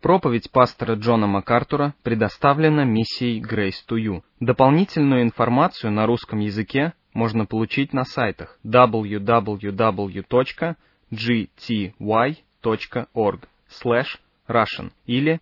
Проповедь пастора Джона МакАртура предоставлена миссией Grace to You. Дополнительную информацию на русском языке можно получить на сайтах www.gty.org/Russian или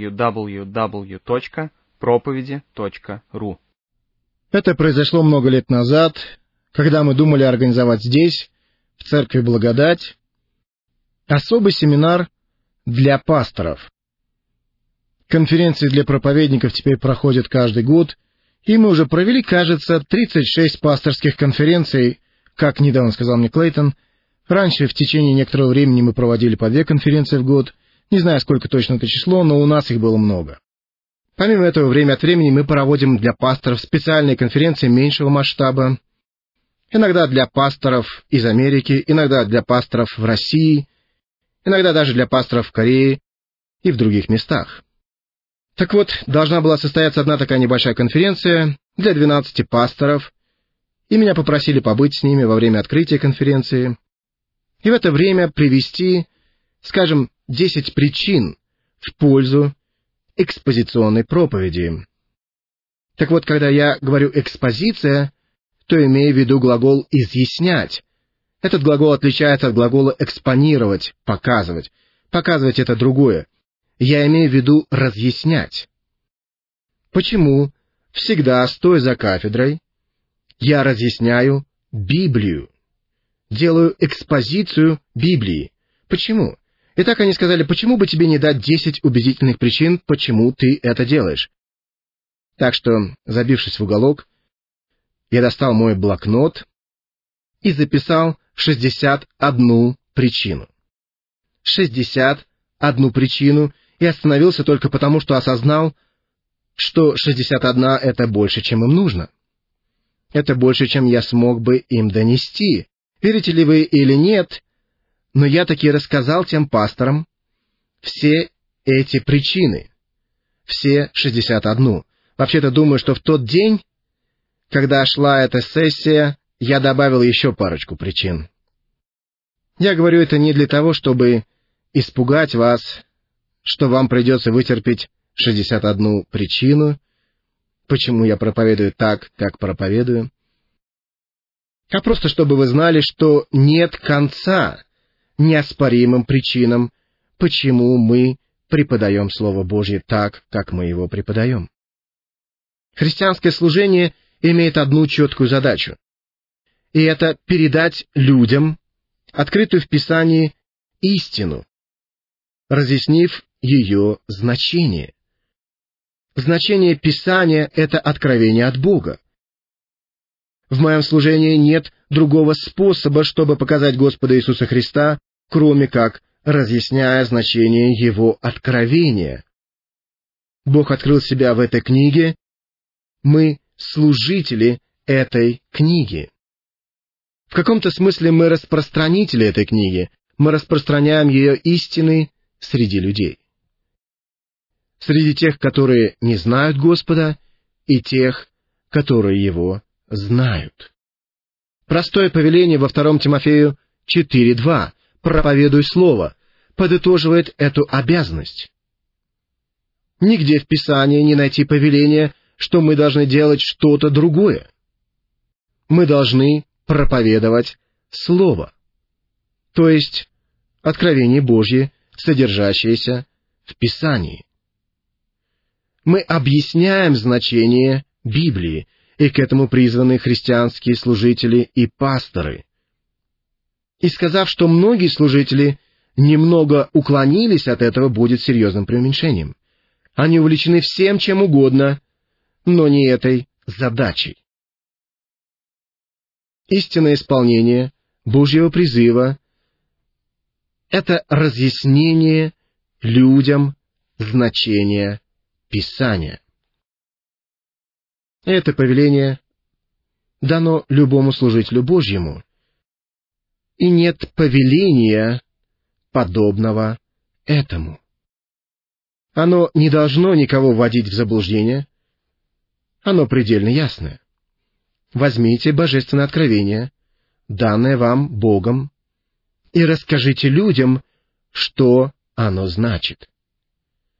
www.проповеди.ru. Это произошло много лет назад, когда мы думали организовать здесь, в Церкви Благодать, особый семинар для пасторов. Конференции для проповедников теперь проходят каждый год, и мы уже провели, кажется, 36 пасторских конференций, как недавно сказал мне Клейтон. Раньше, в течение некоторого времени, мы проводили по 2 конференции в год. Не знаю, сколько точно это число, но у нас их было много. Помимо этого, время от времени мы проводим для пасторов специальные конференции меньшего масштаба. Иногда для пасторов из Америки, иногда для пасторов в России, иногда даже для пасторов в Корее и в других местах. Так вот, должна была состояться одна такая небольшая конференция для 12 пасторов, и меня попросили побыть с ними во время открытия конференции, и в это время привести, скажем, 10 причин в пользу экспозиционной проповеди. Так вот, когда я говорю «экспозиция», то имею в виду глагол «изъяснять». Этот глагол отличается от глагола «экспонировать», «показывать». «Показывать» — это другое. Я имею в виду «разъяснять». Почему всегда, стоя за кафедрой, я разъясняю Библию, делаю экспозицию Библии? Почему? Итак, они сказали, почему бы тебе не дать 10 убедительных причин, почему ты это делаешь? Так что, забившись в уголок, я достал мой блокнот и записал 61 причину. 61 причину, и остановился только потому, что осознал, что 61 — это больше, чем им нужно. Это больше, чем я смог бы им донести. Верите ли вы или нет, но я таки рассказал тем пасторам все эти причины. Все 61. Вообще-то думаю, что в тот день, когда шла эта сессия, я добавил еще парочку причин. Я говорю это не для того, чтобы испугать вас, что вам придется вытерпеть 61 причину, почему я проповедую так, как проповедую, а просто чтобы вы знали, что нет конца неоспоримым причинам, почему мы преподаем Слово Божье так, как мы его преподаем. Христианское служение имеет одну четкую задачу, и это передать людям открытую в Писании истину, разъяснив ее значение. Значение Писания — это откровение от Бога. В моем служении нет другого способа, чтобы показать Господа Иисуса Христа, кроме как разъясняя значение Его откровения. Бог открыл себя в этой книге. Мы — служители этой книги. В каком-то смысле мы распространители этой книги. Мы распространяем ее истины среди людей. Среди тех, которые не знают Господа, и тех, которые Его знают. Простое повеление во 2 Тимофею 4:2 «Проповедуй Слово» подытоживает эту обязанность. Нигде в Писании не найти повеления, что мы должны делать что-то другое. Мы должны проповедовать Слово, то есть откровение Божье, содержащееся в Писании. Мы объясняем значение Библии, и к этому призваны христианские служители и пасторы. И сказав, что многие служители немного уклонились от этого, будет серьезным преуменьшением. Они увлечены всем, чем угодно, но не этой задачей. Истинное исполнение Божьего призыва — это разъяснение людям значения Писания. Это повеление дано любому служителю Божьему, и нет повеления, подобного этому. Оно не должно никого вводить в заблуждение, оно предельно ясное. Возьмите божественное откровение, данное вам Богом, и расскажите людям, что оно значит.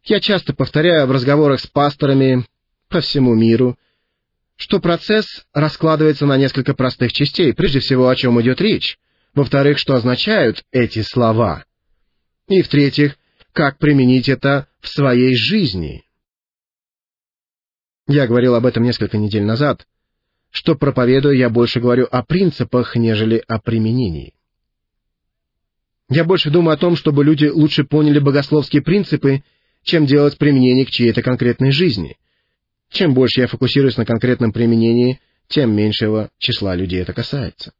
Я часто повторяю в разговорах с пасторами по всему миру, что процесс раскладывается на несколько простых частей. Прежде всего, о чем идет речь. Во-вторых, что означают эти слова. И в-третьих, как применить это в своей жизни. Я говорил об этом несколько недель назад, что, проповедуя, я больше говорю о принципах, нежели о применении. Я больше думаю о том, чтобы люди лучше поняли богословские принципы, чем делать применение к чьей-то конкретной жизни. Чем больше я фокусируюсь на конкретном применении, тем меньшего числа людей это касается.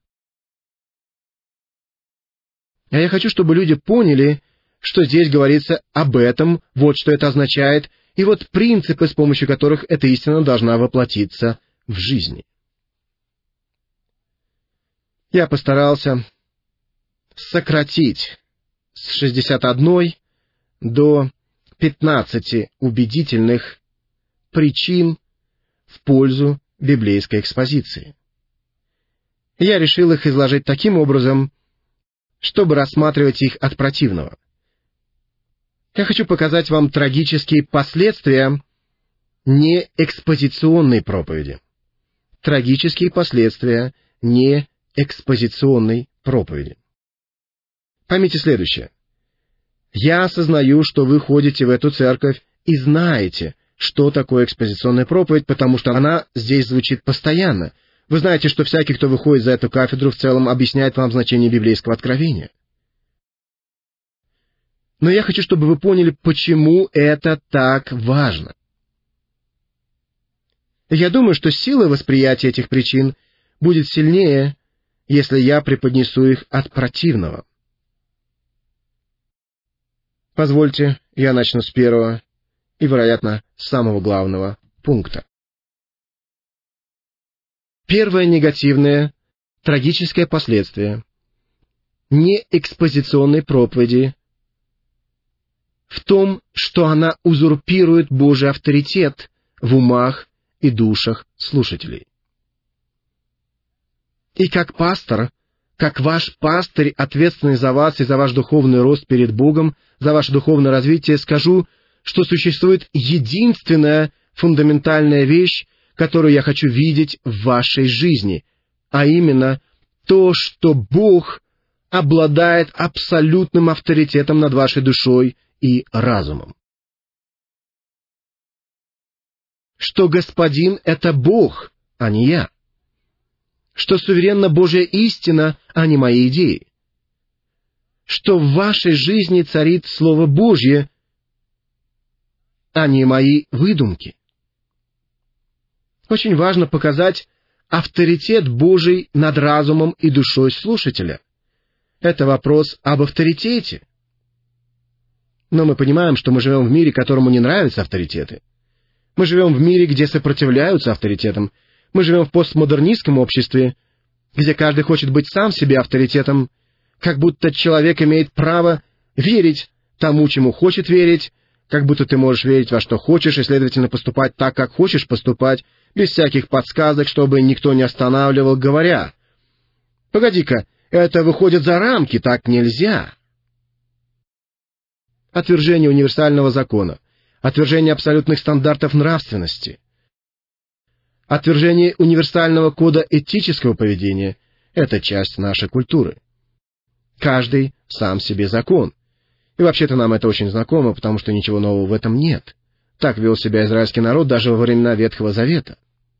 А я хочу, чтобы люди поняли, что здесь говорится об этом, вот что это означает, и вот принципы, с помощью которых эта истина должна воплотиться в жизни. Я постарался сократить с 61 до 15 убедительных причин в пользу библейской экспозиции. Я решил их изложить таким образом, чтобы рассматривать их от противного. Я хочу показать вам трагические последствия неэкспозиционной проповеди. Трагические последствия неэкспозиционной проповеди. Поймите следующее. Я осознаю, что вы ходите в эту церковь и знаете, что такое экспозиционная проповедь, потому что она здесь звучит постоянно. Вы знаете, что всякий, кто выходит за эту кафедру, в целом объясняет вам значение библейского откровения. Но я хочу, чтобы вы поняли, почему это так важно. Я думаю, что сила восприятия этих причин будет сильнее, если я преподнесу их от противного. Позвольте, я начну с первого и, вероятно, самого главного пункта. Первое негативное, трагическое последствие неэкспозиционной проповеди в том, что она узурпирует Божий авторитет в умах и душах слушателей. И как пастор, как ваш пастырь, ответственный за вас и за ваш духовный рост перед Богом, за ваше духовное развитие, скажу, что существует единственная фундаментальная вещь, которую я хочу видеть в вашей жизни, а именно то, что Бог обладает абсолютным авторитетом над вашей душой и разумом. Что Господин — это Бог, а не я. Что суверенна Божья истина, а не мои идеи. Что в вашей жизни царит Слово Божье, а не мои выдумки. Очень важно показать авторитет Божий над разумом и душой слушателя. Это вопрос об авторитете. Но мы понимаем, что мы живем в мире, которому не нравятся авторитеты. Мы живем в мире, где сопротивляются авторитетам. Мы живем в постмодернистском обществе, где каждый хочет быть сам себе авторитетом, как будто человек имеет право верить тому, чему хочет верить, как будто ты можешь верить во что хочешь и, следовательно, поступать так, как хочешь поступать, без всяких подсказок, чтобы никто не останавливал, говоря: «Погоди-ка, это выходит за рамки, так нельзя». Отвержение универсального закона, отвержение абсолютных стандартов нравственности, отвержение универсального кода этического поведения — это часть нашей культуры. Каждый сам себе закон. И вообще-то нам это очень знакомо, потому что ничего нового в этом нет. Так вел себя израильский народ даже во времена Ветхого Завета.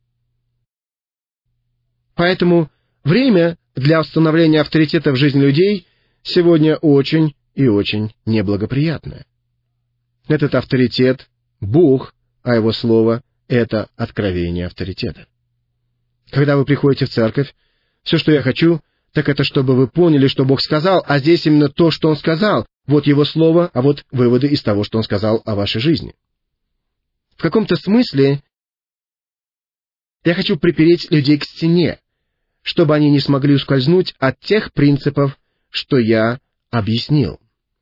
Поэтому время для установления авторитета в жизни людей сегодня очень и очень неблагоприятное. Этот авторитет — Бог, а Его Слово — это откровение авторитета. Когда вы приходите в церковь, все, что я хочу, так это чтобы вы поняли, что Бог сказал, а здесь именно то, что Он сказал. Вот Его Слово, а вот выводы из того, что Он сказал о вашей жизни. В каком-то смысле я хочу припереть людей к стене, чтобы они не смогли ускользнуть от тех принципов, что я объяснил.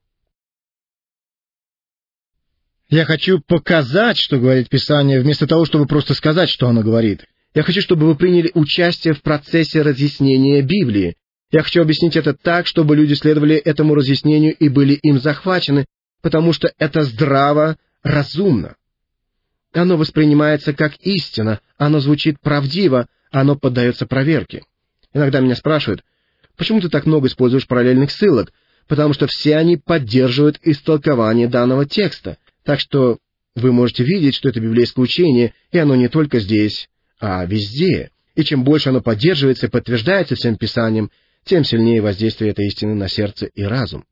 Я хочу показать, что говорит Писание, вместо того, чтобы просто сказать, что оно говорит. Я хочу, чтобы вы приняли участие в процессе разъяснения Библии. Я хочу объяснить это так, чтобы люди следовали этому разъяснению и были им захвачены, потому что это здраво, разумно. Оно воспринимается как истина, оно звучит правдиво, оно поддается проверке. Иногда меня спрашивают, почему ты так много используешь параллельных ссылок? Потому что все они поддерживают истолкование данного текста. Так что вы можете видеть, что это библейское учение, и оно не только здесь, а везде. И чем больше оно поддерживается и подтверждается всем Писанием, тем сильнее воздействие этой истины на сердце и разум.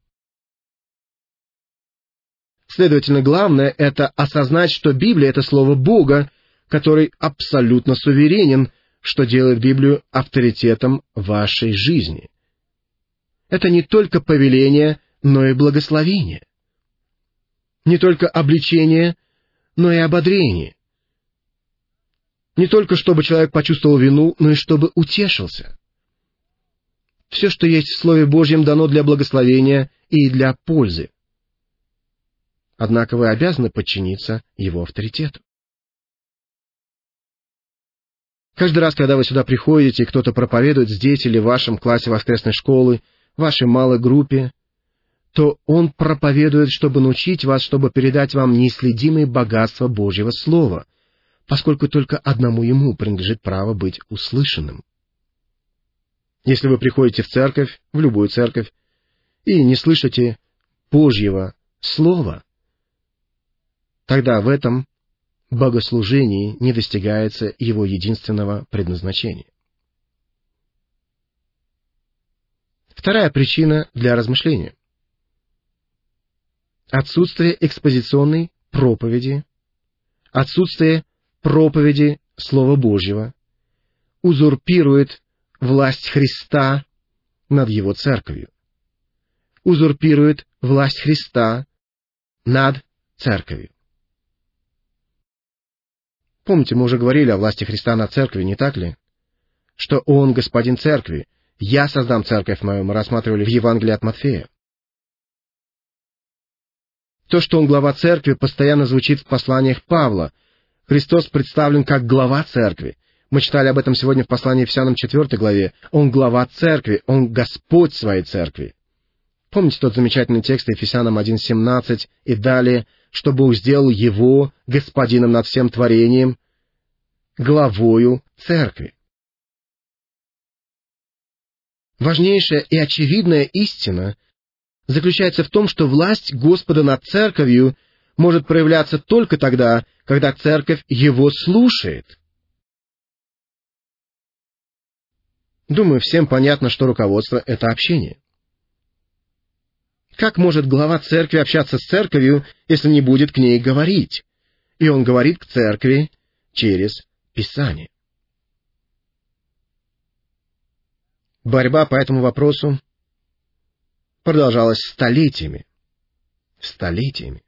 Следовательно, главное — это осознать, что Библия — это Слово Бога, который абсолютно суверенен, что делает Библию авторитетом вашей жизни. Это не только повеление, но и благословение. Не только обличение, но и ободрение. Не только чтобы человек почувствовал вину, но и чтобы утешился. Все, что есть в Слове Божьем, дано для благословения и для пользы. Однако вы обязаны подчиниться его авторитету. Каждый раз, когда вы сюда приходите, и кто-то проповедует здесь или в вашем классе воскресной школы, в вашей малой группе, то он проповедует, чтобы научить вас, чтобы передать вам неисследимые богатства Божьего Слова, поскольку только одному ему принадлежит право быть услышанным. Если вы приходите в церковь, в любую церковь, и не слышите Божьего Слова, тогда в этом богослужении не достигается его единственного предназначения. Вторая причина для размышления. Отсутствие экспозиционной проповеди, отсутствие проповеди Слова Божьего узурпирует власть Христа над Его Церковью. Узурпирует власть Христа над Церковью. Помните, мы уже говорили о власти Христа над Церковью, не так ли? Что Он Господин Церкви. «Я создам Церковь мою», мы рассматривали в Евангелии от Матфея. То, что Он глава Церкви, постоянно звучит в посланиях Павла. Христос представлен как глава Церкви. Мы читали об этом сегодня в послании Ефесянам 4 главе. Он глава Церкви, Он Господь своей Церкви. Помните тот замечательный текст Ефесянам 1:17 и далее, что Бог сделал Его Господином над всем творением, главою Церкви. Важнейшая и очевидная истина заключается в том, что власть Господа над Церковью может проявляться только тогда, когда Церковь Его слушает. Думаю, всем понятно, что руководство — это общение. Как может глава Церкви общаться с Церковью, если не будет к ней говорить? И он говорит к Церкви через Писание. Борьба по этому вопросу продолжалась столетиями. Столетиями.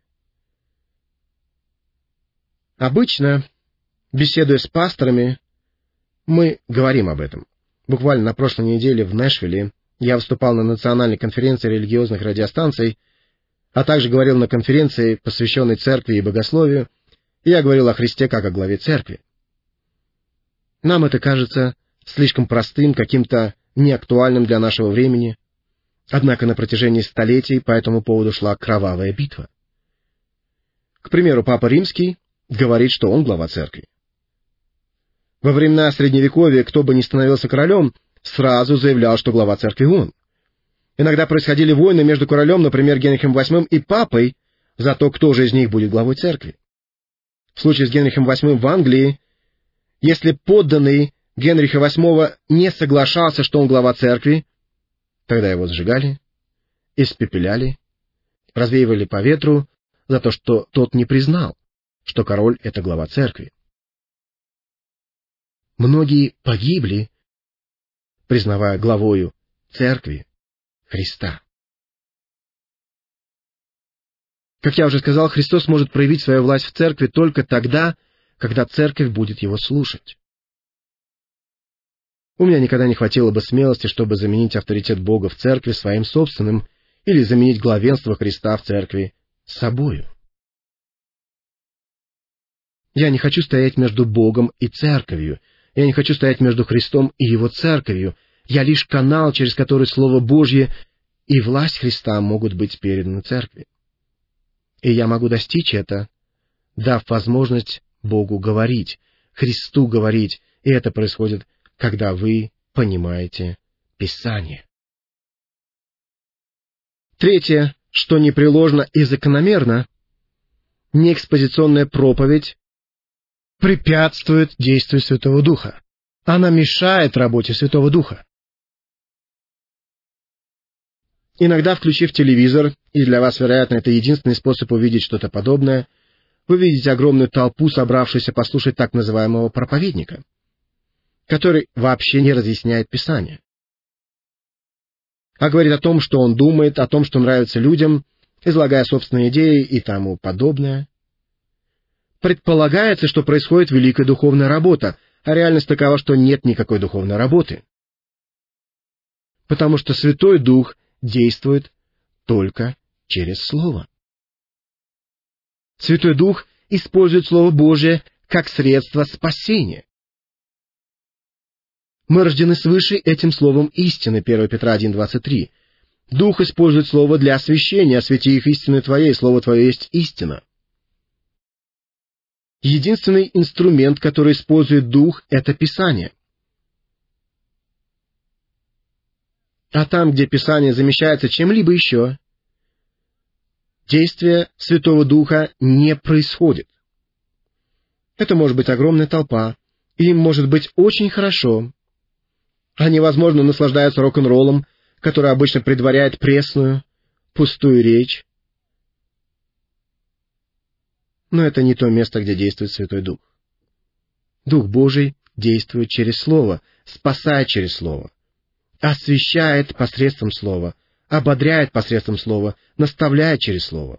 Обычно, беседуя с пасторами, мы говорим об этом. Буквально на прошлой неделе в Нэшвилле я выступал на национальной конференции религиозных радиостанций, а также говорил на конференции, посвященной церкви и богословию, и я говорил о Христе как о главе церкви. Нам это кажется слишком простым, каким-то неактуальным для нашего времени, однако на протяжении столетий по этому поводу шла кровавая битва. К примеру, Папа Римский говорит, что он глава церкви. Во времена Средневековья кто бы ни становился королем, сразу заявлял, что глава церкви он. Иногда происходили войны между королем, например, Генрихом VIII и папой, за то, кто же из них будет главой церкви. В случае с Генрихом VIII в Англии, если подданный Генриха VIII не соглашался, что он глава церкви, тогда его сжигали, испепеляли, развеивали по ветру за то, что тот не признал, что король — это глава церкви. Многие погибли, признавая главою церкви Христа. Как я уже сказал, Христос может проявить свою власть в церкви только тогда, когда церковь будет его слушать. У меня никогда не хватило бы смелости, чтобы заменить авторитет Бога в церкви своим собственным или заменить главенство Христа в церкви собою. Я не хочу стоять между Богом и церковью. Я не хочу стоять между Христом и Его церковью. Я лишь канал, через который Слово Божье и власть Христа могут быть переданы церкви. И я могу достичь это дав возможность Богу говорить, Христу говорить, и это происходит, когда вы понимаете Писание. Третье, что непреложно и закономерно, неэкспозиционная проповедь препятствует действию Святого Духа. Она мешает работе Святого Духа. Иногда, включив телевизор, и для вас, вероятно, это единственный способ увидеть что-то подобное, вы видите огромную толпу, собравшуюся послушать так называемого проповедника, который вообще не разъясняет Писание, а говорит о том, что он думает, о том, что нравится людям, излагая собственные идеи и тому подобное. Предполагается, что происходит великая духовная работа, а реальность такова, что нет никакой духовной работы. Потому что Святой Дух действует только через Слово. Святой Дух использует Слово Божие как средство спасения. Мы рождены свыше этим Словом истины, 1 Петра 1:23. Дух использует Слово для освящения, освети их истиной Твоей, Слово Твое есть истина. Единственный инструмент, который использует Дух, — это Писание. А там, где Писание замещается чем-либо еще, действие Святого Духа не происходит. Это может быть огромная толпа, и им может быть очень хорошо. Они, возможно, наслаждаются рок-н-роллом, который обычно предваряет пресную, пустую речь. Но это не то место, где действует Святой Дух. Дух Божий действует через Слово, спасает через Слово, освящает посредством Слова, ободряет посредством Слова, наставляет через Слово.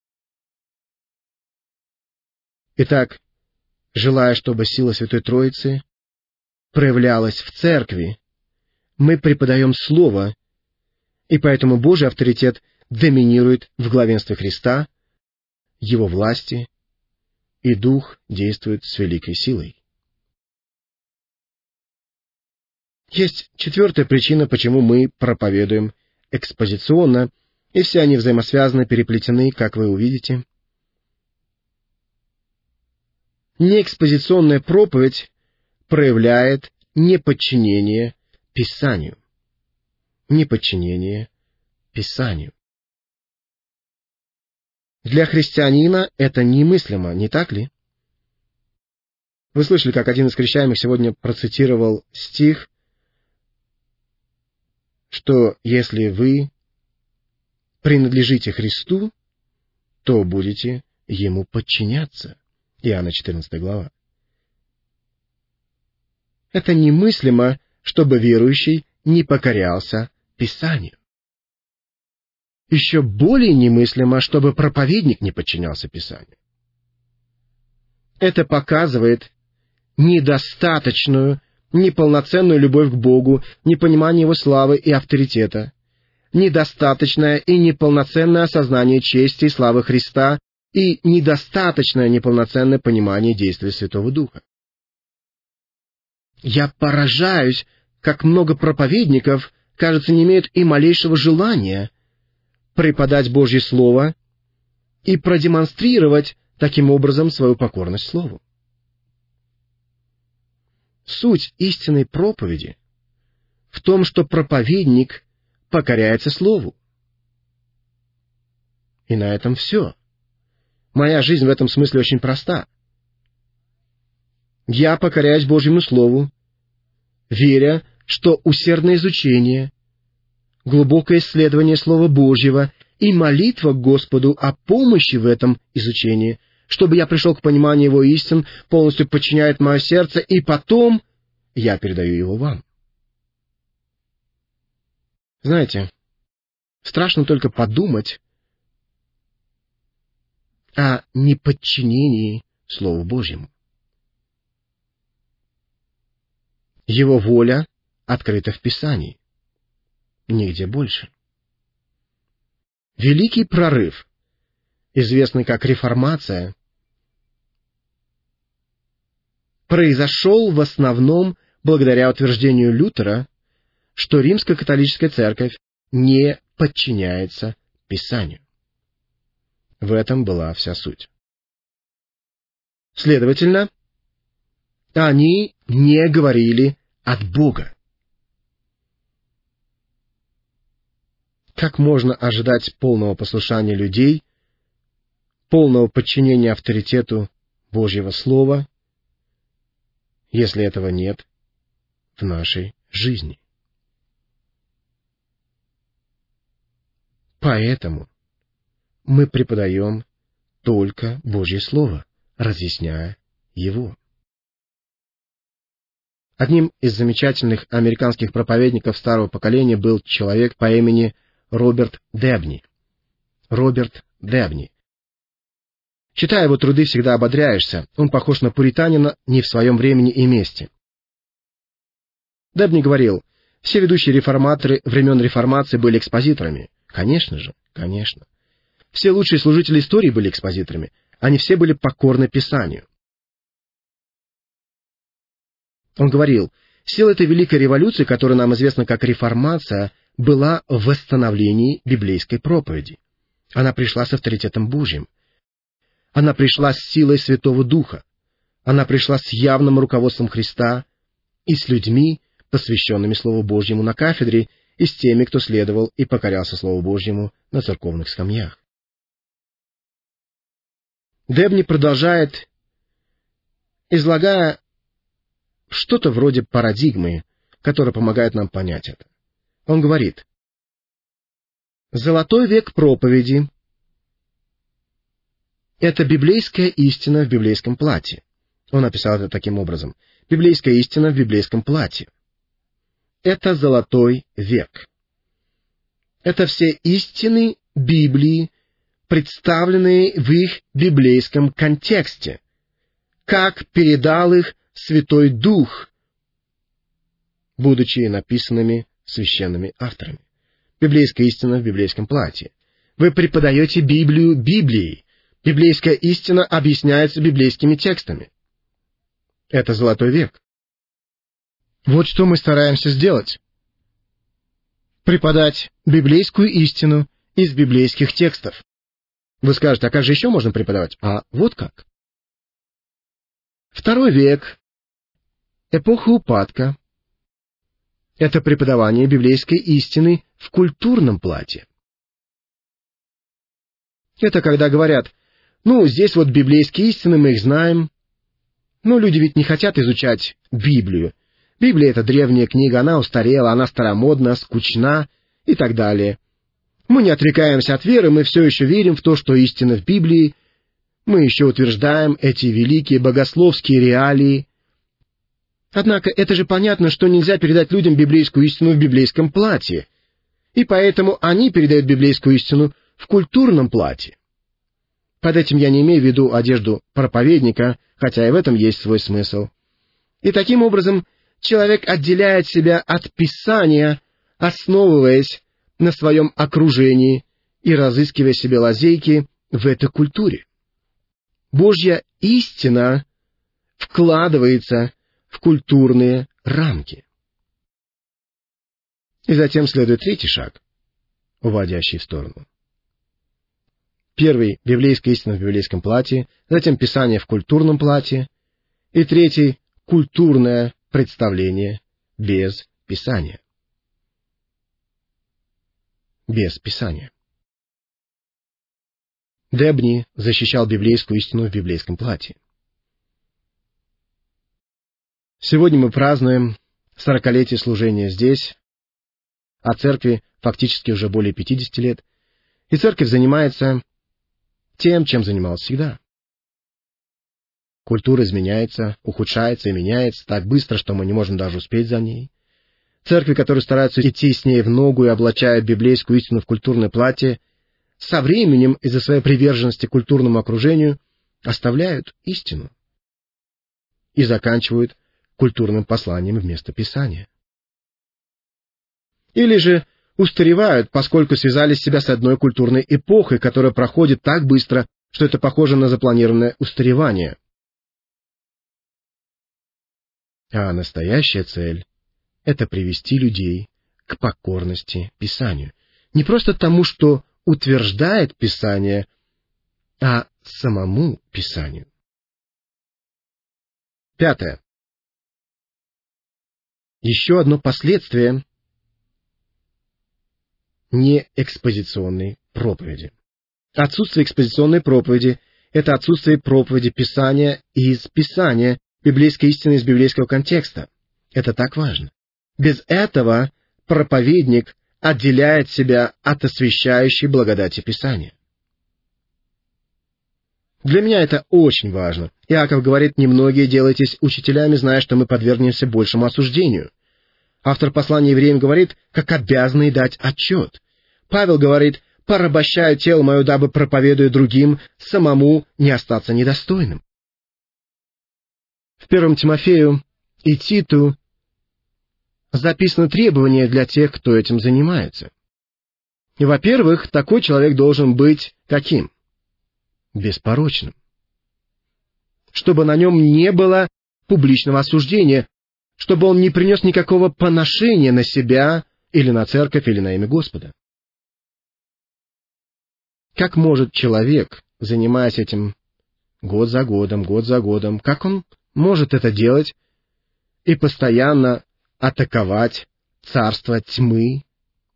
Итак, желая, чтобы сила Святой Троицы проявлялась в Церкви, мы преподаем Слово, и поэтому Божий авторитет доминирует в главенстве Христа, Его власти, и Дух действует с великой силой. Есть четвертая причина, почему мы проповедуем экспозиционно, и все они взаимосвязаны, переплетены, как вы увидите. Неэкспозиционная проповедь проявляет неподчинение Писанию. Неподчинение Писанию. Для христианина это немыслимо, не так ли? Вы слышали, как один из крещаемых сегодня процитировал стих, что если вы принадлежите Христу, то будете Ему подчиняться. Иоанна 14 глава. Это немыслимо, чтобы верующий не покорялся Писанию. Еще более немыслимо, чтобы проповедник не подчинялся Писанию. Это показывает недостаточную, неполноценную любовь к Богу, непонимание Его славы и авторитета, недостаточное и неполноценное осознание чести и славы Христа и недостаточное неполноценное понимание действия Святого Духа. Я поражаюсь, как много проповедников, кажется, не имеют и малейшего желания преподать Божье Слово и продемонстрировать таким образом свою покорность Слову. Суть истинной проповеди в том, что проповедник покоряется Слову. И на этом все. Моя жизнь в этом смысле очень проста. Я покоряюсь Божьему Слову, веря, что усердное изучение, глубокое исследование Слова Божьего и молитва к Господу о помощи в этом изучении, чтобы я пришел к пониманию Его истин, полностью подчиняет мое сердце, и потом я передаю его вам. Знаете, страшно только подумать о неподчинении Слову Божьему. Его воля открыта в Писании. Нигде больше. Великий прорыв, известный как Реформация, произошел в основном благодаря утверждению Лютера, что Римско-католическая церковь не подчиняется Писанию. В этом была вся суть. Следовательно, они не говорили от Бога. Как можно ожидать полного послушания людей, полного подчинения авторитету Божьего Слова, если этого нет в нашей жизни? Поэтому мы преподаем только Божье Слово, разъясняя его. Одним из замечательных американских проповедников старого поколения был человек по имени Роберт Дебни. Роберт Дебни. Читая его труды, всегда ободряешься. Он похож на пуританина не в своем времени и месте. Дебни говорил, все ведущие реформаторы времен реформации были экспозиторами. Конечно же, конечно. Все лучшие служители истории были экспозиторами. Они все были покорны Писанию. Он говорил, сила этой великой революции, которая нам известна как реформация, была в восстановлении библейской проповеди. Она пришла с авторитетом Божьим. Она пришла с силой Святого Духа. Она пришла с явным руководством Христа и с людьми, посвященными Слову Божьему на кафедре, и с теми, кто следовал и покорялся Слову Божьему на церковных скамьях. Дебни продолжает, излагая что-то вроде парадигмы, которая помогает нам понять это. Он говорит, «Золотой век проповеди — это библейская истина в библейском платье». Он описал это таким образом. Библейская истина в библейском платье. Это золотой век. Это все истины Библии, представленные в их библейском контексте, как передал их Святой Дух, будучи написанными священными авторами. Библейская истина в библейском платье. Вы преподаете Библию Библией. Библейская истина объясняется библейскими текстами. Это золотой век. Вот что мы стараемся сделать. Преподать библейскую истину из библейских текстов. Вы скажете, а как же еще можно преподавать? А вот как. Второй век, эпоха упадка, это преподавание библейской истины в культурном платье. Это когда говорят, здесь вот библейские истины, мы их знаем, но люди ведь не хотят изучать Библию. Библия — это древняя книга, она устарела, она старомодна, скучна и так далее. Мы не отрекаемся от веры, мы все еще верим в то, что истина в Библии, мы еще утверждаем эти великие богословские реалии. Однако это же понятно, что нельзя передать людям библейскую истину в библейском платье, и поэтому они передают библейскую истину в культурном платье. Под этим я не имею в виду одежду проповедника, хотя и в этом есть свой смысл. И таким образом человек отделяет себя от Писания, основываясь на своем окружении и разыскивая себе лазейки в этой культуре. Божья истина вкладывается в культурные рамки. И затем следует третий шаг, уводящий в сторону. Первый — библейская истина в библейском платье, затем Писание в культурном платье, и третий — культурное представление без Писания. Без Писания. Дебни защищал библейскую истину в библейском платье. Сегодня мы празднуем 40-летие служения здесь, а церкви фактически уже более 50 лет, и церковь занимается тем, чем занималась всегда. Культура изменяется, ухудшается и меняется так быстро, что мы не можем даже успеть за ней. Церкви, которые стараются идти с ней в ногу и облачают библейскую истину в культурное платье, со временем из-за своей приверженности культурному окружению оставляют истину и заканчивают культурным посланием вместо Писания. Или же устаревают, поскольку связали себя с одной культурной эпохой, которая проходит так быстро, что это похоже на запланированное устаревание. А настоящая цель — это привести людей к покорности Писанию. Не просто тому, что утверждает Писание, а самому Писанию. 5. Еще одно последствие неэкспозиционной проповеди. Отсутствие экспозиционной проповеди — это отсутствие проповеди Писания из Писания, библейской истины из библейского контекста. Это так важно. Без этого проповедник отделяет себя от освящающей благодати Писания. Для меня это очень важно. Иаков говорит: «Немногие делайтесь учителями, зная, что мы подвергнемся большему осуждению». Автор послания евреям говорит: «как обязанные дать отчет». Павел говорит: «порабощаю тело мое, дабы, проповедуя другим, самому не остаться недостойным». В 1 Тимофею и Титу записаны требования для тех, кто этим занимается. И, во-первых, такой человек должен быть каким? Беспорочным. Чтобы на нем не было публичного осуждения, чтобы он не принес никакого поношения на себя или на церковь, или на имя Господа. Как может человек, занимаясь этим год за годом, как он может это делать и постоянно атаковать царство тьмы?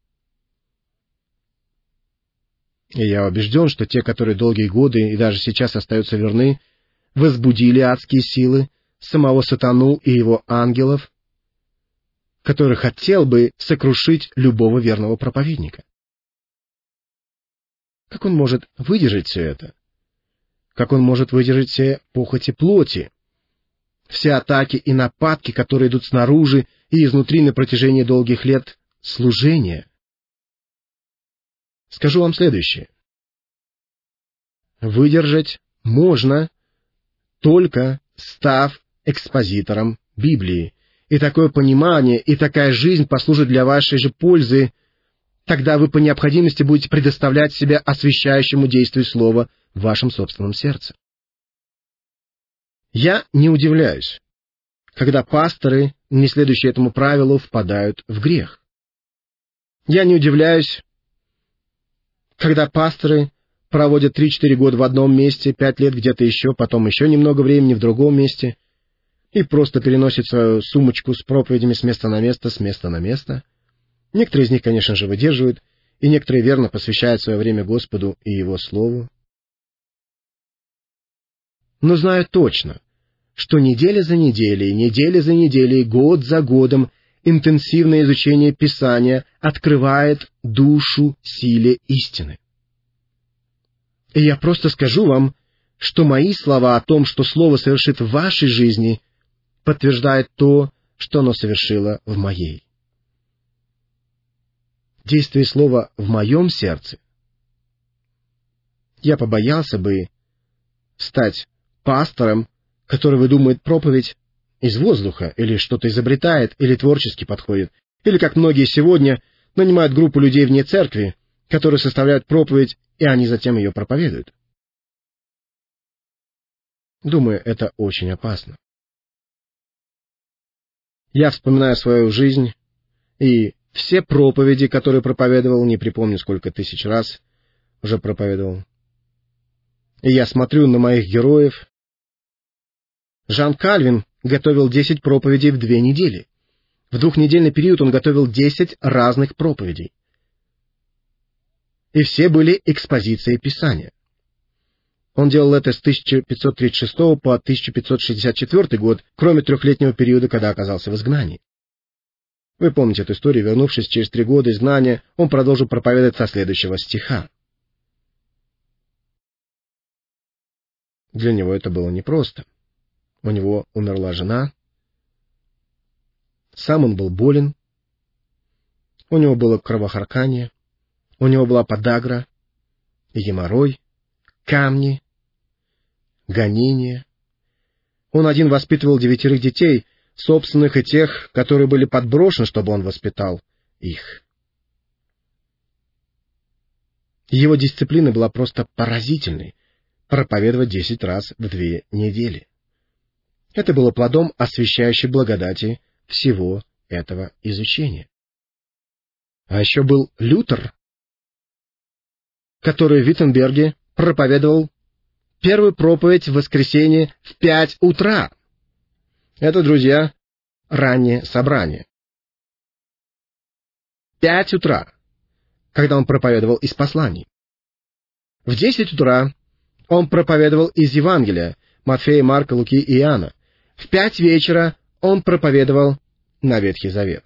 И я убежден, что те, которые долгие годы и даже сейчас остаются верны, возбудили адские силы, самого сатану и его ангелов, который хотел бы сокрушить любого верного проповедника. Как он может выдержать все это? Как он может выдержать все похоти плоти? Все атаки и нападки, которые идут снаружи и изнутри на протяжении долгих лет служения? Скажу вам следующее. Выдержать можно, только став экспозитором Библии. И такое понимание, и такая жизнь послужит для вашей же пользы. Тогда вы по необходимости будете предоставлять себя освящающему действию Слова в вашем собственном сердце. Я не удивляюсь, когда пасторы, не следующие этому правилу, впадают в грех. Я не удивляюсь, когда пасторы проводят 3-4 года в одном месте, 5 лет где-то еще, потом еще немного времени в другом месте, и просто переносят свою сумочку с проповедями с места на место. Некоторые из них, конечно же, выдерживают, и некоторые верно посвящают свое время Господу и Его Слову. Но знаю точно, что неделя за неделей, год за годом интенсивное изучение Писания открывает душу силе истины. И я просто скажу вам, что мои слова о том, что Слово совершит в вашей жизни, подтверждает то, что оно совершило в моей. Действие Слова в моем сердце, я побоялся бы стать пастором, который выдумывает проповедь из воздуха, или что-то изобретает, или творчески подходит, или, как многие сегодня, нанимают группу людей вне церкви, которые составляют проповедь, и они затем ее проповедуют. Думаю, это очень опасно. Я вспоминаю свою жизнь, и все проповеди, которые проповедовал, не припомню, сколько тысяч раз уже проповедовал. И я смотрю на моих героев. Жан Кальвин готовил 10 проповедей в 2 недели. В 2-недельный период он готовил 10 разных проповедей. И все были экспозицией Писания. Он делал это с 1536 по 1564 год, кроме 3-летнего периода, когда оказался в изгнании. Вы помните эту историю. Вернувшись через 3 года изгнания, он продолжил проповедовать со следующего стиха. Для него это было непросто. У него умерла жена, сам он был болен, у него было кровохарканье, у него была подагра, геморрой, камни, гонения. Он один воспитывал 9 детей, собственных и тех, которые были подброшены, чтобы он воспитал их. Его дисциплина была просто поразительной — проповедовать 10 раз в 2 недели. Это было плодом освящающей благодати всего этого изучения. А еще был Лютер, который в Виттенберге проповедовал первую проповедь в воскресенье в 5 утра. Это, друзья, раннее собрание. 5 утра, когда он проповедовал из посланий. В 10 утра он проповедовал из Евангелия Матфея, Марка, Луки и Иоанна. В 5 вечера он проповедовал на Ветхий Завет.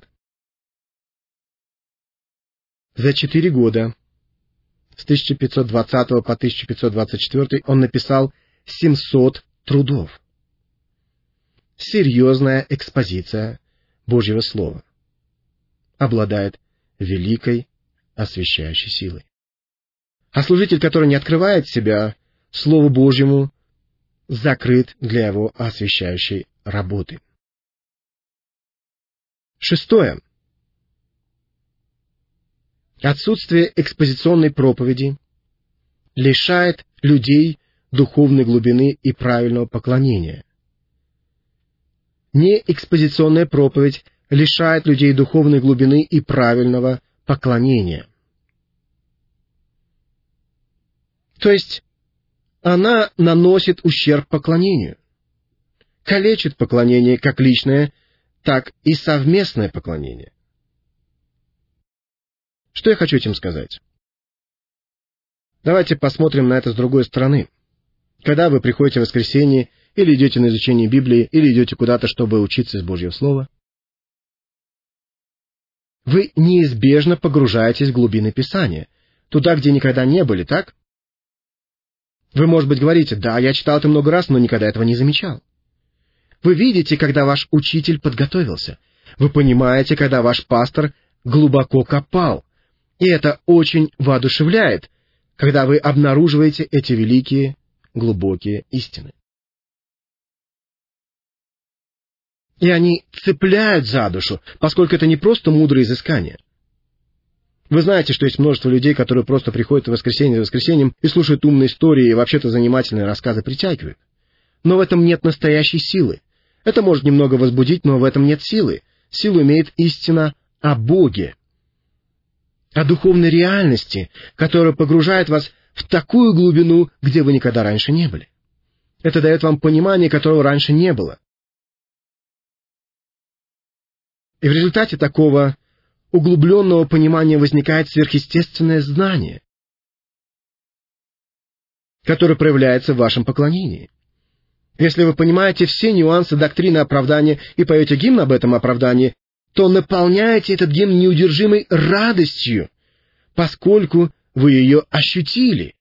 За 4 года, с 1520 по 1524, он написал 700 трудов. Серьезная экспозиция Божьего Слова. Обладает великой освящающей силой. А служитель, который не открывает себя Слову Божьему, закрыт для его освящающей работы. 6. Отсутствие экспозиционной проповеди лишает людей духовной глубины и правильного поклонения. Неэкспозиционная проповедь лишает людей духовной глубины и правильного поклонения. То есть, она наносит ущерб поклонению, калечит поклонение как личное, так и совместное поклонение. Что я хочу этим сказать? Давайте посмотрим на это с другой стороны. Когда вы приходите в воскресенье, или идете на изучение Библии, или идете куда-то, чтобы учиться из Божьего Слова, вы неизбежно погружаетесь в глубины Писания, туда, где никогда не были, так? Вы, может быть, говорите: «Да, я читал это много раз, но никогда этого не замечал». Вы видите, когда ваш учитель подготовился. Вы понимаете, когда ваш пастор глубоко копал. И это очень воодушевляет, когда вы обнаруживаете эти великие, глубокие истины. И они цепляют за душу, поскольку это не просто мудрые изыскания. Вы знаете, что есть множество людей, которые просто приходят в воскресенье за воскресеньем и слушают умные истории и вообще-то занимательные рассказы притягивают. Но в этом нет настоящей силы. Это может немного возбудить, но в этом нет силы. Силу имеет истина о Боге, о духовной реальности, которая погружает вас в такую глубину, где вы никогда раньше не были. Это дает вам понимание, которого раньше не было. И в результате такого углубленного понимания возникает сверхъестественное знание, которое проявляется в вашем поклонении. Если вы понимаете все нюансы доктрины оправдания и поете гимн об этом оправдании, то наполняете этот гимн неудержимой радостью, поскольку вы ее ощутили.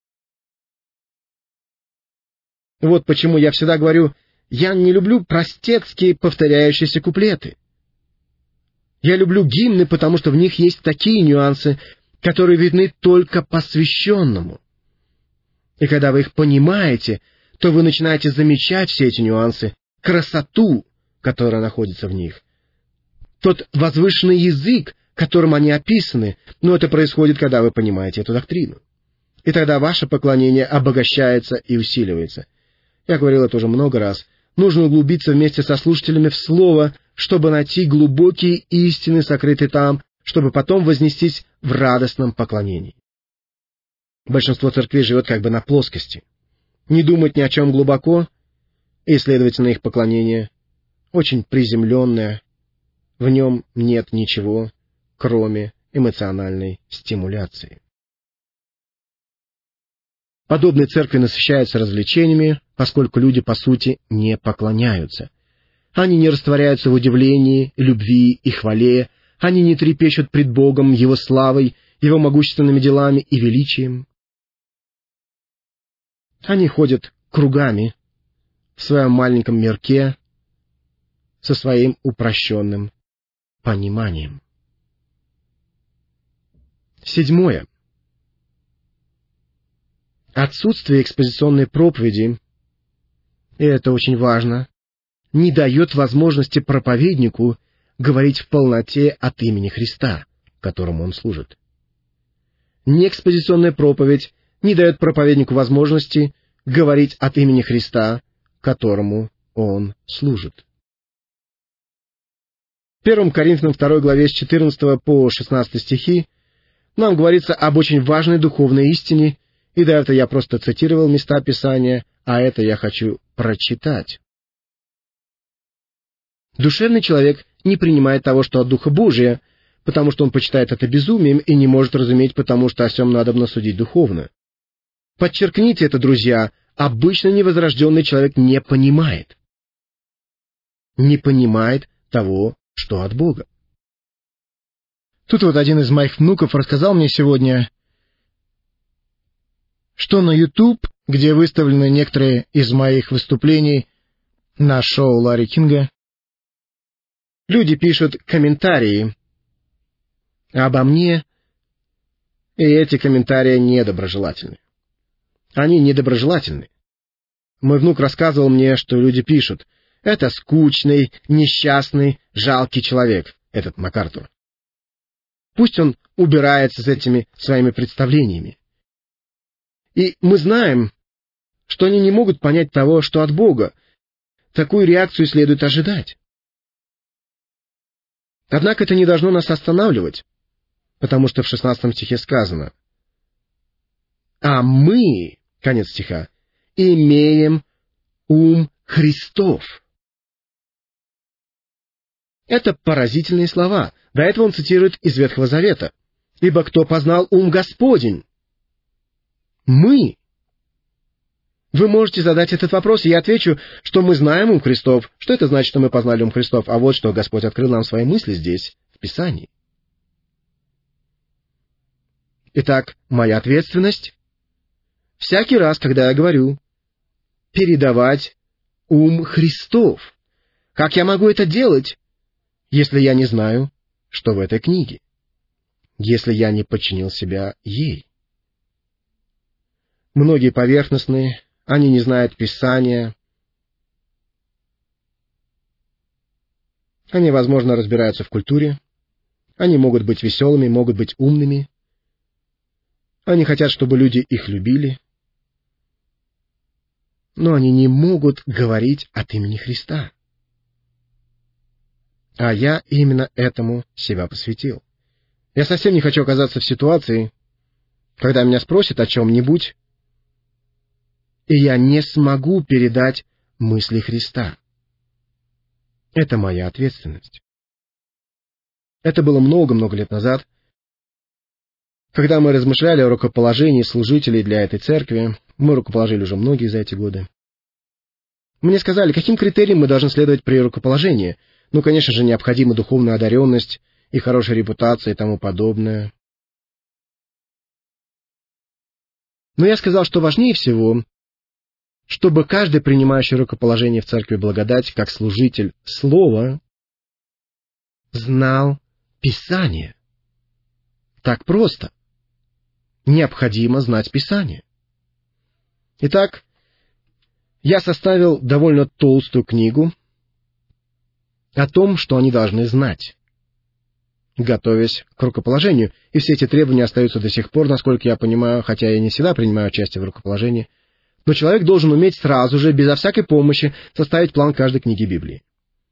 Вот почему я всегда говорю: я не люблю простецкие повторяющиеся куплеты. Я люблю гимны, потому что в них есть такие нюансы, которые видны только посвященному. И когда вы их понимаете, то вы начинаете замечать все эти нюансы, красоту, которая находится в них, тот возвышенный язык, которым они описаны, но это происходит, когда вы понимаете эту доктрину. И тогда ваше поклонение обогащается и усиливается. Я говорил это уже много раз. Нужно углубиться вместе со слушателями в Слово, чтобы найти глубокие истины, сокрытые там, чтобы потом вознестись в радостном поклонении. Большинство церквей живет как бы на плоскости. Не думать ни о чем глубоко, и, следовательно, их поклонение очень приземленное, в нем нет ничего, кроме эмоциональной стимуляции. Подобные церкви насыщаются развлечениями, поскольку люди, по сути, не поклоняются. Они не растворяются в удивлении, любви и хвале, они не трепещут пред Богом, Его славой, Его могущественными делами и величием. Они ходят кругами в своем маленьком мирке со своим упрощенным пониманием. 7. Отсутствие экспозиционной проповеди, и это очень важно, не дает возможности проповеднику говорить в полноте от имени Христа, которому он служит. Неэкспозиционная проповедь не дает проповеднику возможности говорить от имени Христа, которому он служит. В 1 Коринфянам 2 главе с 14 по 16 стихи нам говорится об очень важной духовной истине, и до этого я просто цитировал места Писания, а это я хочу прочитать. Душевный человек не принимает того, что от Духа Божия, потому что он почитает это безумием и не может разуметь, потому что о сем надобно судить духовно. Подчеркните это, друзья, обычно невозрожденный человек не понимает. Не понимает того, что от Бога. Тут вот один из моих внуков рассказал мне сегодня, что на YouTube, где выставлены некоторые из моих выступлений на шоу Ларри Кинга, люди пишут комментарии обо мне, и эти комментарии недоброжелательны. Они недоброжелательны. Мой внук рассказывал мне, что люди пишут: «Это скучный, несчастный, жалкий человек, этот МакАртур. Пусть он убирается с этими своими представлениями». И мы знаем, что они не могут понять того, что от Бога. Такую реакцию следует ожидать. Однако это не должно нас останавливать, потому что в 16 стихе сказано: «А мы», конец стиха, «имеем ум Христов». Это поразительные слова. До этого он цитирует из Ветхого Завета. «Ибо кто познал ум Господень?» Мы. Вы можете задать этот вопрос, и я отвечу, что мы знаем ум Христов. Что это значит, что мы познали ум Христов? А вот что Господь открыл нам свои мысли здесь, в Писании. Итак, моя ответственность всякий раз, когда я говорю, передавать ум Христов. Как я могу это делать, если я не знаю, что в этой книге? Если я не подчинил себя ей? Многие поверхностные, они не знают Писания. Они, возможно, разбираются в культуре. Они могут быть веселыми, могут быть умными. Они хотят, чтобы люди их любили. Но они не могут говорить от имени Христа. А я именно этому себя посвятил. Я совсем не хочу оказаться в ситуации, когда меня спросят о чем-нибудь, и я не смогу передать мысли Христа. Это моя ответственность. Это было много-много лет назад, когда мы размышляли о рукоположении служителей для этой церкви. Мы рукоположили уже многие за эти годы. Мне сказали, каким критериям мы должны следовать при рукоположении. Ну, конечно же, необходима духовная одаренность и хорошая репутация и тому подобное. Но я сказал, что важнее всего, чтобы каждый, принимающий рукоположение в церкви благодать, как служитель слова, знал Писание. Так просто. Необходимо знать Писание. Итак, я составил довольно толстую книгу о том, что они должны знать, готовясь к рукоположению. И все эти требования остаются до сих пор, насколько я понимаю, хотя я не всегда принимаю участие в рукоположении. Но человек должен уметь сразу же, безо всякой помощи, составить план каждой книги Библии.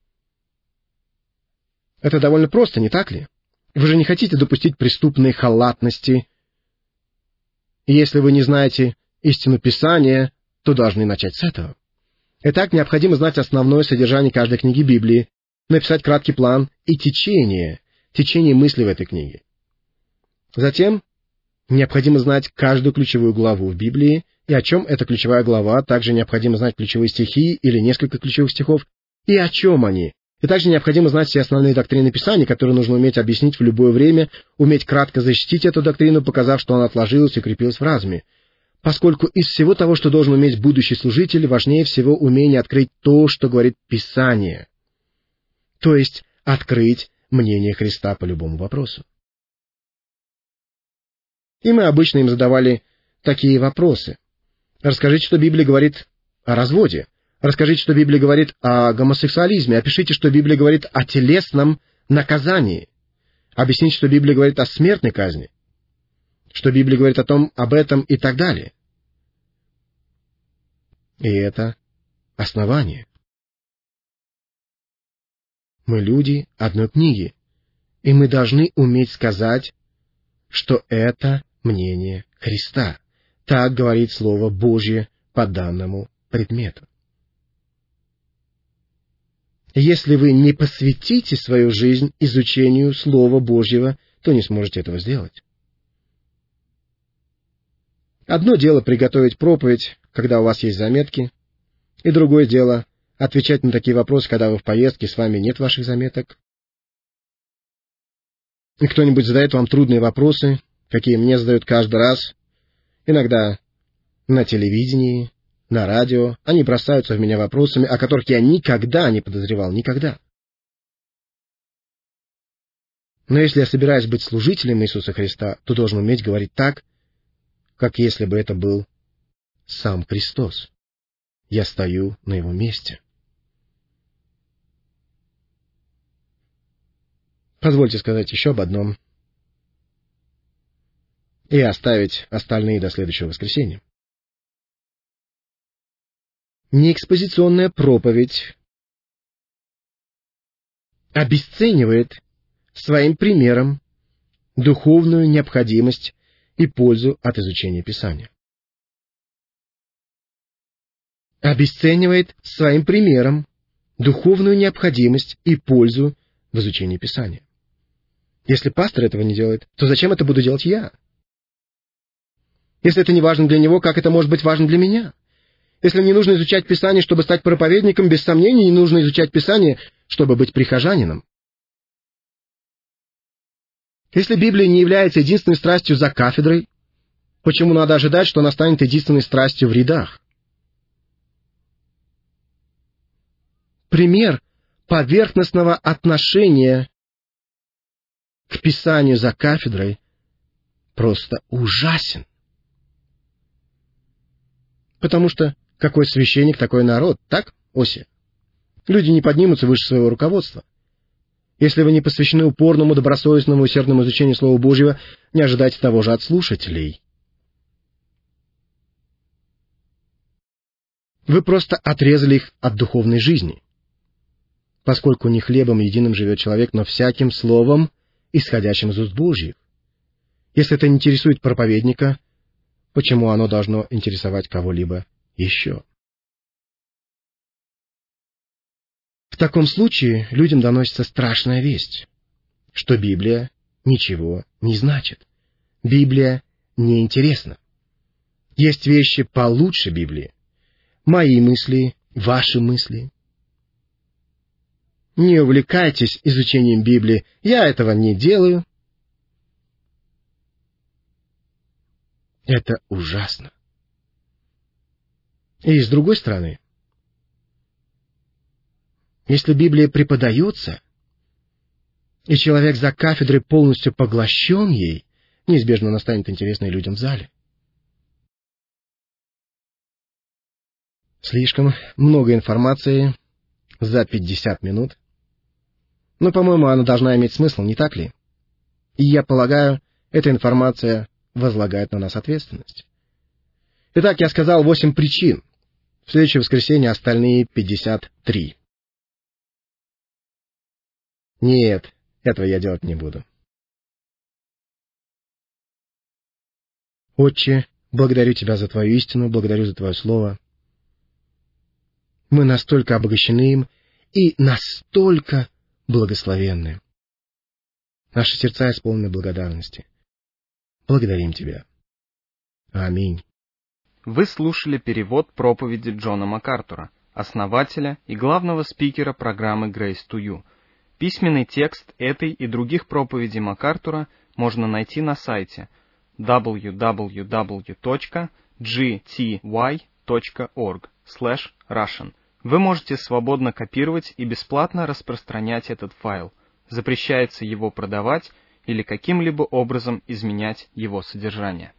Это довольно просто, не так ли? Вы же не хотите допустить преступной халатности. И если вы не знаете истину Писания, то должны начать с этого. Итак, необходимо знать основное содержание каждой книги Библии, написать краткий план и течение мысли в этой книге. Затем необходимо знать каждую ключевую главу в Библии, и о чем эта ключевая глава, также необходимо знать ключевые стихи или несколько ключевых стихов, и о чем они. И также необходимо знать все основные доктрины Писания, которые нужно уметь объяснить в любое время, уметь кратко защитить эту доктрину, показав, что она отложилась и укрепилась в разуме. Поскольку из всего того, что должен уметь будущий служитель, важнее всего умение открыть то, что говорит Писание. То есть открыть мнение Христа по любому вопросу. И мы обычно им задавали такие вопросы. Расскажите, что Библия говорит о разводе. Расскажите, что Библия говорит о гомосексуализме. Опишите, что Библия говорит о телесном наказании. Объясните, что Библия говорит о смертной казни. Что Библия говорит об этом и так далее. И это основание. Мы люди одной книги, и мы должны уметь сказать, что это мнение Христа. Так говорит Слово Божье по данному предмету. Если вы не посвятите свою жизнь изучению Слова Божьего, то не сможете этого сделать. Одно дело приготовить проповедь, когда у вас есть заметки, и другое дело отвечать на такие вопросы, когда вы в поездке, с вами нет ваших заметок. И кто-нибудь задает вам трудные вопросы, какие мне задают каждый раз, иногда на телевидении, на радио. Они бросаются в меня вопросами, о которых я никогда не подозревал, никогда. Но если я собираюсь быть служителем Иисуса Христа, то должен уметь говорить так, как если бы это был сам Христос. Я стою на Его месте. Позвольте сказать еще об одном и оставить остальные до следующего воскресенья. Неэкспозиционная проповедь обесценивает своим примером духовную необходимость и пользу от изучения Писания. Обесценивает своим примером духовную необходимость и пользу в изучении Писания. Если пастор этого не делает, то зачем это буду делать я? Если это не важно для него, как это может быть важно для меня? Если не нужно изучать Писание, чтобы стать проповедником, без сомнений не нужно изучать Писание, чтобы быть прихожанином. Если Библия не является единственной страстью за кафедрой, почему надо ожидать, что она станет единственной страстью в рядах? Пример поверхностного отношения к Писанию за кафедрой просто ужасен. Потому что какой священник, такой народ, так, Оси? Люди не поднимутся выше своего руководства. Если вы не посвящены упорному, добросовестному, усердному изучению Слова Божьего, не ожидайте того же от слушателей. Вы просто отрезали их от духовной жизни, поскольку не хлебом единым живет человек, но всяким словом, исходящим из уст Божьих. Если это не интересует проповедника, почему оно должно интересовать кого-либо еще? В таком случае людям доносится страшная весть, что Библия ничего не значит. Библия неинтересна. Есть вещи получше Библии. Мои мысли, ваши мысли. Не увлекайтесь изучением Библии. Я этого не делаю. Это ужасно. И с другой стороны, если Библия преподается, и человек за кафедрой полностью поглощен ей, неизбежно она станет интересной людям в зале. Слишком много информации за 50 минут. Но, по-моему, она должна иметь смысл, не так ли? И я полагаю, эта информация возлагает на нас ответственность. Итак, я сказал 8 причин. В следующее воскресенье остальные 53. Нет, этого я делать не буду. Отче, благодарю Тебя за Твою истину, благодарю за Твое Слово. Мы настолько обогащены им и настолько благословенны. Наши сердца исполнены благодарности. Благодарим Тебя. Аминь. Вы слушали перевод проповеди Джона МакАртура, основателя и главного спикера программы Grace to You. Письменный текст этой и других проповедей МакАртура можно найти на сайте www.gty.org/russian. Вы можете свободно копировать и бесплатно распространять этот файл. Запрещается его продавать или каким-либо образом изменять его содержание.